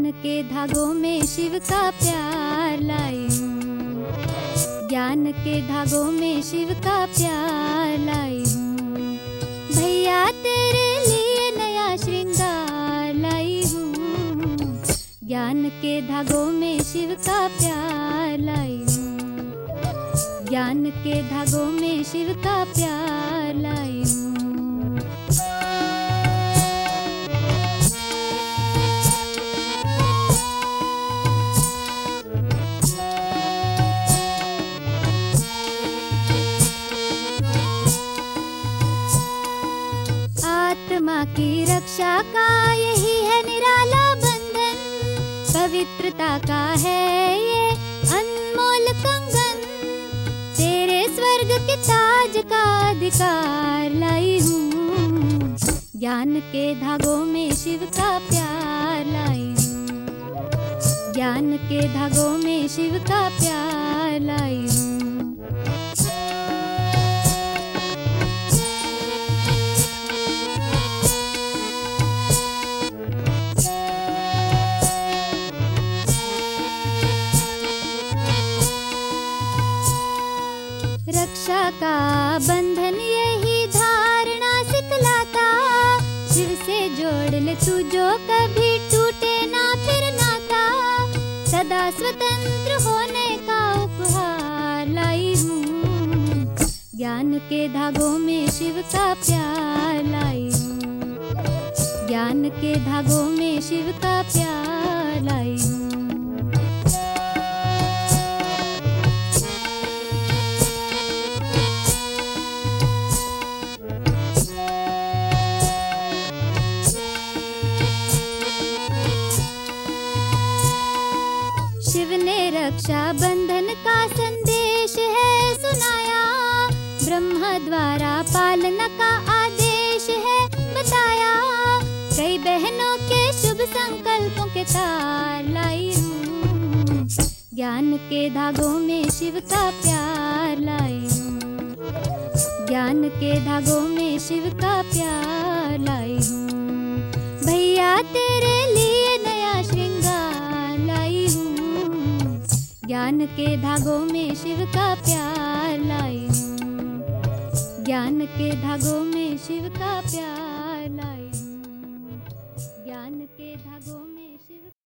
ज्ञान के धागों में शिव का प्यार लाई हूँ। ज्ञान के धागों में शिव का प्यार लाई हूँ। भैया तेरे लिए नया श्रृंगार लाई हूँ। ज्ञान के धागों में शिव का प्यार लाई हूँ। ज्ञान के धागों में शिव का प्यार लाई हूँ। आत्मा की रक्षा का यही है निराला बंधन। पवित्रता का है ये अनमोल कंगन। तेरे स्वर्ग के ताज का अधिकार लाई हूँ। ज्ञान के धागों में शिव का प्यार लाई हूँ। ज्ञान के धागों में शिव का प्यार लाई हूँ। रक्षा का बंधन यही धारणा सिखलाता। शिव से जोड़ ले तू जो कभी टूटे ना फिर नाता। सदा स्वतंत्र होने का उपहार लाई हूँ। ज्ञान के धागों में शिव का प्यार लाई हूँ। ज्ञान के धागों में शिव का प्यार लाई हूँ। शिव ने रक्षा बंधन का संदेश है सुनाया। ब्रह्मा द्वारा पालना का आदेश है बताया। कई बहनों के शुभ संकल्पों के तार लाई हूँ। ज्ञान के धागों में शिव का प्यार लाई हूँ। ज्ञान के धागों में शिव का प्यार लाई हूँ। भैया तेरे लिए नया श्रृंगार लाई हूँ। ज्ञान के धागों में शिव का प्यार लाई हूँ। ज्ञान के धागों में शिव का प्यार लाई हूँ। ज्ञान के धागों